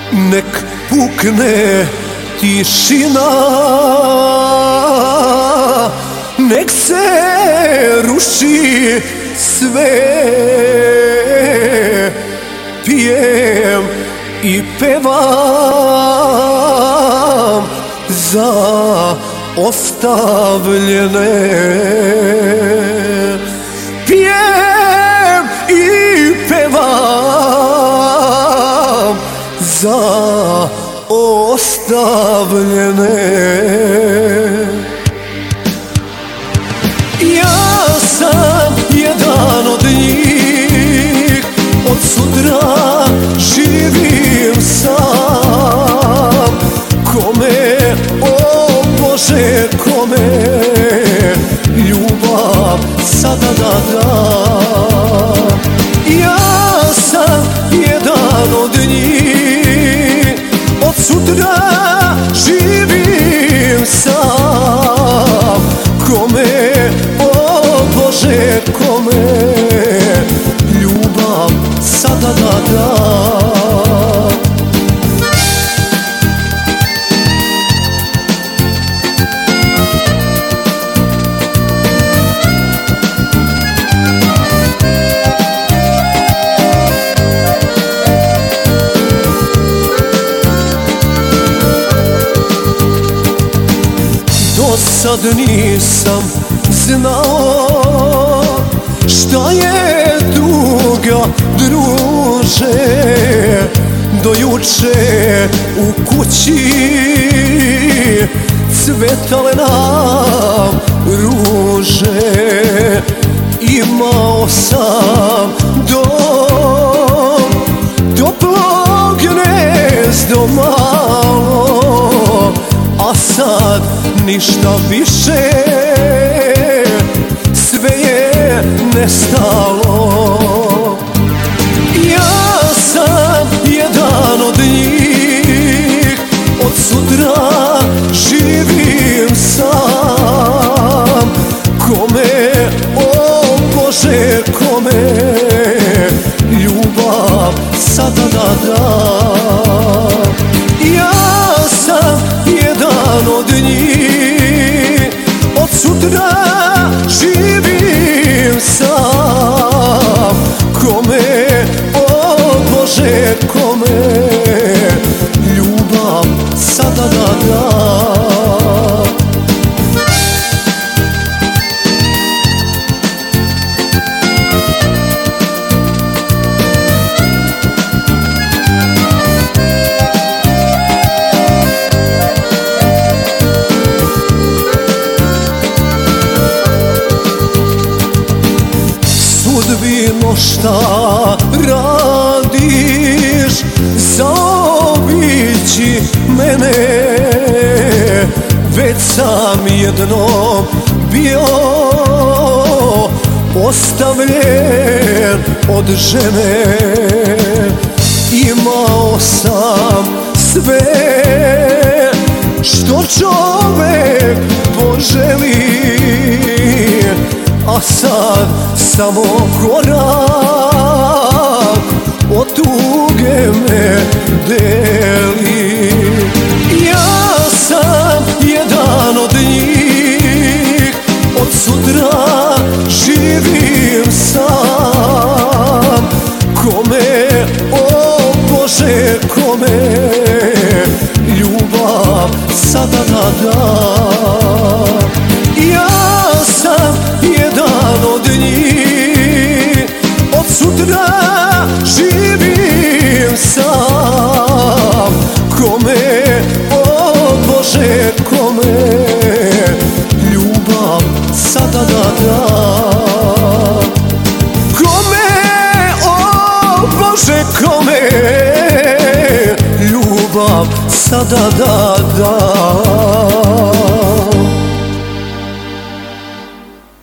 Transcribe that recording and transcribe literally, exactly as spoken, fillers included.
nek pukne tišina, nek se ruši sve. Pijem i pevam za ostavljene. Pijem i pevam za ostavljene. Ja sam jedan od njih, od sutra živim sam. Kome, o Bože, kome ljubav sada da dam. Ja sam jedan od njih, od sutra živim sam. Kome, o Bože, kome ljubav sada da dam. Sad nisam znao šta je tuga, druže. Do juče u kući cvetale nam ruže. Imao sam dom, toplo gnezdo malo, a sad ništa više, sve je nestalo. Ja sam jedan od njih, od sutra živim sam. Kome, o Bože, kome ljubav sada da dam. Ja sam jedan od njih, od sutra živim sam. Kome, o Bože, kome ljubav sada da dam. Sudbino, šta radiš, zaobići mene? Već sam jednom bio ostavljen od žene. Imao sam sve što čovek poželi, a sad samo korak od tuge me deli. Ja sam jedan od njih, od sutra živim sam. Kome, o Bože, kome ljubav sada da dam. Ja sam jedan od njih, od sutra živim sam. Kome, o Bože, kome ljubav sada da dam. Kome, o Bože, kome ljubav sada da dam.